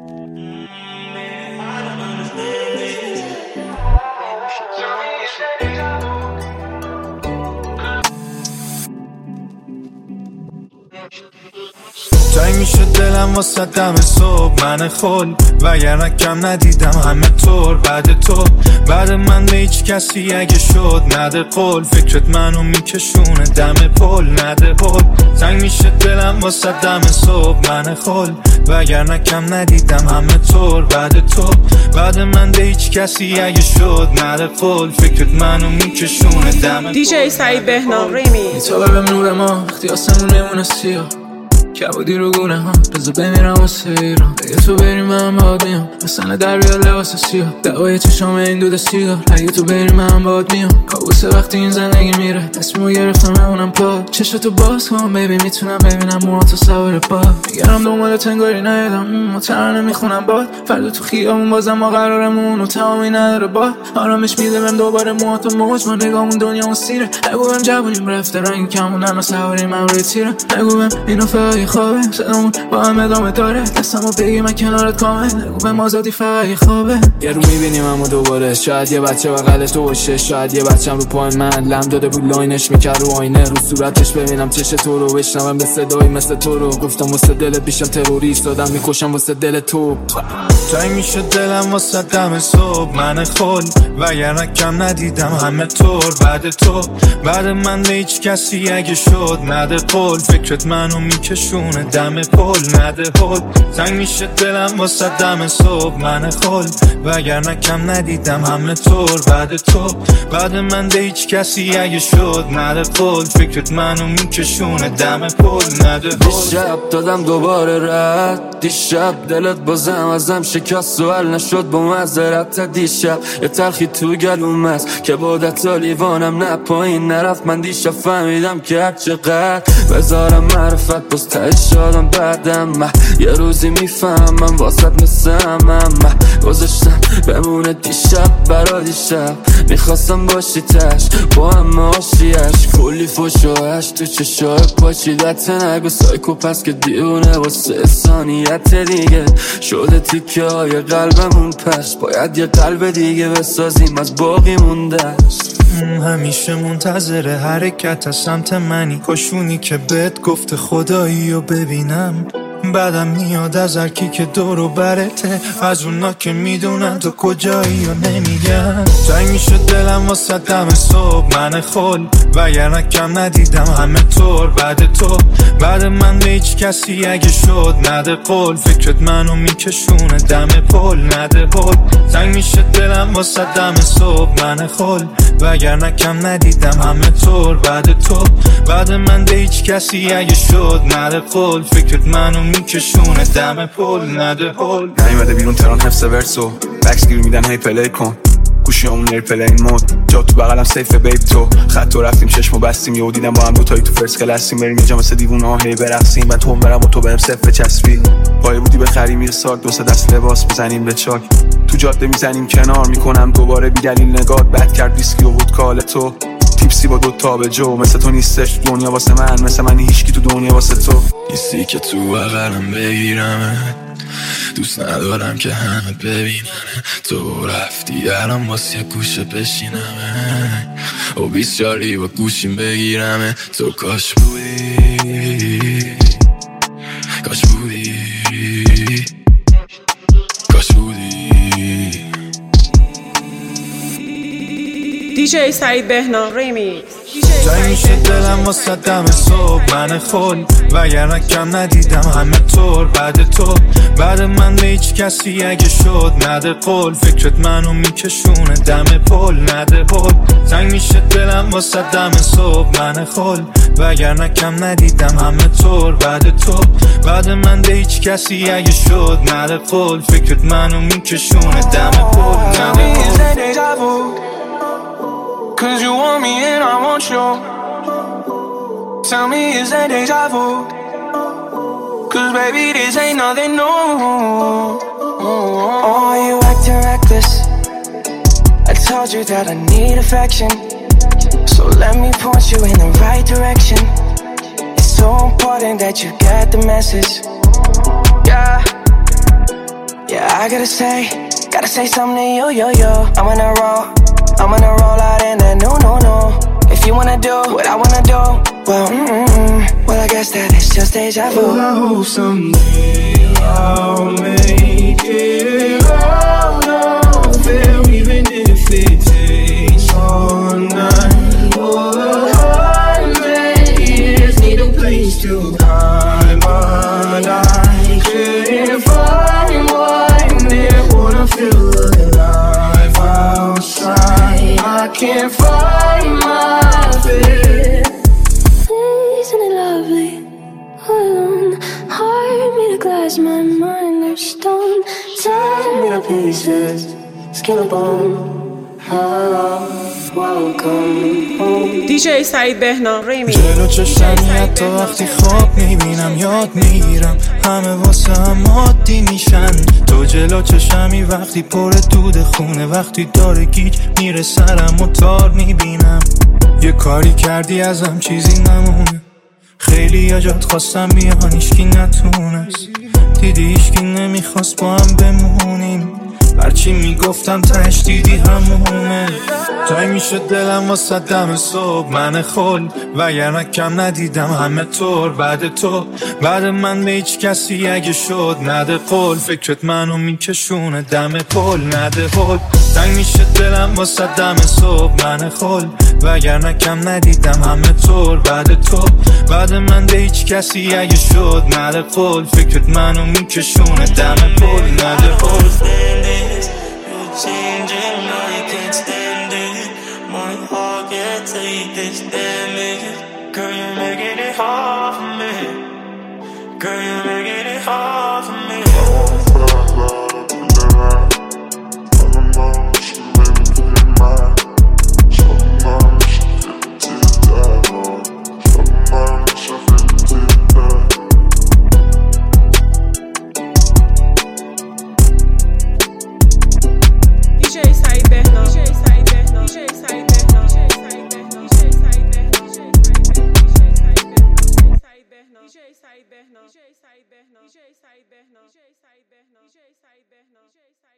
جای میشه دلم واسه دم صبح من خل وگرنه کم ندیدم همه طور بعد تو بعد من به هیچ کسی اگه شد نده قول فکرت منو میکشونه دم پل نده هل زنگ میشه دلم واسه دم صبح من خل وگرنه کم ندیدم همه طور بعد تو بعد من به هیچ کسی اگه شد نده قول فکرت منو میکشونه دم دیجی سعید بهنام ریمی تو ببین نور ما وقتی آسمون نمونه سیاه کبودی رو گونه ها بذار بمیرم واسه ایران اگه تو بری من باید میام مثلا در بیاد لباس سیاه دوای چشام این دود سیگار اگه تو بری من باید میام کابوسه وقتی این زندگی میره تصمیمو گرفتم بمونم پاد چشاتو باز کن بیبی میتونم ببینم موهاتو سوار پاد میگرم دنبال تنگاری نیادم مترانه میخونم باد فردا تو خیابون بازم ما قرارمون و تمامی نداره باد آرامش میده بهم دوباره موهاتو موج ما نگامون دنیامون سیره نگو بهم جوونیم رفته رنگ کمونن و سواریم روی تیره نگو بهم اینو فقط خوابه صدامون با هم ادامه داره دستمو بگی من کنارت کامل نگو بهم آزادی فقط خوابه یه رو میبینیم همو دوباره شاید یه بچه بغلش تو باشه شاید یه بچم رو پای من لم داده بود لاینش میکرد رو آینه رو صورتش ببینم چش تو رو بشنوم به صدایی مثل تو رو گفتم واسه دلت بیشم تروریست دادم میکشم واسه دل تو جای میشه دلم واسه دم صبح من خل وگرنه کم ندیدم همه طور بعد تو بعد من به هیچ کسی اگه شد نده قول فکرت منو میکشونه دم پل نده هل زنگ میشه دلم واسه دم صبح من خل وگرنه کم ندیدم همه طور بعد تو بعد من به هیچ کسی اگه شد نده قول فکرت منو میکشونه دم پل نده هل دیشب دادم دوباره رد دیشب دلت بازم ازم شکست سوال نشد با معذرت دیشب یه تلخی تو گلوم است که بادت لیوانم نه پایین نرفت من دیشب فهمیدم که هر چقدر بذارم معرفت باز تهش شادم بعدم یه روزی میفهمم واسط مثلم گذاشتم بمونه دیشب برا دیشب میخواستم باشی تش با هم عاشیش کلی فشوهش تو چشای پاچیدت نگو سایکو پس که دیونه واسه ثانیت دیگه شده تیکه های قلبمون پش باید یه قلب دیگه بسازیم از باقی مونده همیشه منتظر حرکت از سمت منی کاشونی که بهت گفته خدایی رو ببینم بعدم میاد از هرکی که دورو برته از اونا که میدونن تو کجایی و نمیگن جای میشه دلم واسه دم صبح من خل وگرنه کم ندیدم همه طور بعد تو بعد من به هیچ کسی اگه شد نده قول فکرت منو میکشونه دم پل نده هل زنگ میشه دلم واسه دم صبح من خل وگرنه کم ندیدم همه طور بعد تو بعد من به هیچ کسی اگه شد نده قول فکرت منو میکشونه دم پل نده هل نیومده بیرون تران حفظ ورسو بکس گیر میدن هی پلی کن گوشی همون ایرپلین مود جا تو بغلم سیف بیب تو خط و رفتیم چشمو بستیم یهو دیدم با هم دوتایی تو فرست کلاسیم بریم یه جا مثل دیوونه ها هی برقصیم من تو برم و تو بهم صفر چسبی پایه بودی بخریم یه ساک دو سه دست لباس بزنیم به چاک تو جاده میزنیم کنار میکنم دوباره بیدلیل نگات بد کرد ویسکی و ودکا تو تیپسی با دوتا به جو مثل تو نیستش دنیا واسه من مثل من هیچکی تو دنیا واسه تو نیستی که تو بغلم بگیرم دوست ندارم که همه ببینن تو رفتی الان واسه گوشه بشینم و 20 جاری با گوشیم بگیرم تو کاش بودی کاش بودی کاش بودی دیجی سعید بهنام ریمیکس جای میشه دلم واسه دم صبح من خل وگرنه کم ندیدم همه طور بعد تو بعد من به هیچ کسی اگه شد نده قول فکرت منو میکشونه دم پل نده هل زنگ میشه دلم واسه دم صبح من خل وگرنه کم ندیدم همه طور بعد تو بعد من به هیچ کسی اگه شد نده قول فکرت منو میکشونه دم پل نده هل Cause you want me and I want you. Tell me, is that deja vu? Cause baby, this ain't nothing new. Oh, you acting reckless. I told you that I need affection. So let me point you in the right direction. It's so important that you get the message. Yeah. Yeah, I gotta say something to you, yo, yo. I'm on a roll out in that no. If you wanna do what I wanna do, well, I guess that it's just deja vu. Well, I hope someday I'll make it out of there, even if it takes all night. All the highways need a place to hide, but I couldn't find one there. Wanna feel alive outside, I can't find my feet. Isn't it lovely? Alone, heart made of glass, my mind of stone. Time made of pieces, skin and bone. Welcome home. DJ سعید بهنام ریمیکس. جلو چشمی حتی وقتی خواب میبینم یاد میگیرم همه واسه هم عادی میشن. تو جلو چشمی وقتی پر دود خونه، وقتی داره گیج میره سرم و تار میبینم. یه کاری کردی ازم چیزی نمونه، خیلی یا جات خواستم بیان ایشکی نتونست. دیدی ایشکی نمیخواست با هم بمونیم، هرچی میگفتم تهش دیدی همونه. تای میشد دلم واسه دم صبح من خل، وگرنه کم ندیدم همه طور. بعد من به هیچ کسی اگه شد نده قول، فکرت منو میکشونه دم پل نده هل. تای میشد دلم واسه دم صبح من خل، وگرنه کم ندیدم همه طور. بعد من به هیچ کسی اگه شد نده قول، فکرت منو میکشونه دم پل نده هل. Changing, now you can't stand it. My heart can't take this damage. Girl, you're making it hard for me. Girl, you're making it hard for me. DJ Said Behna.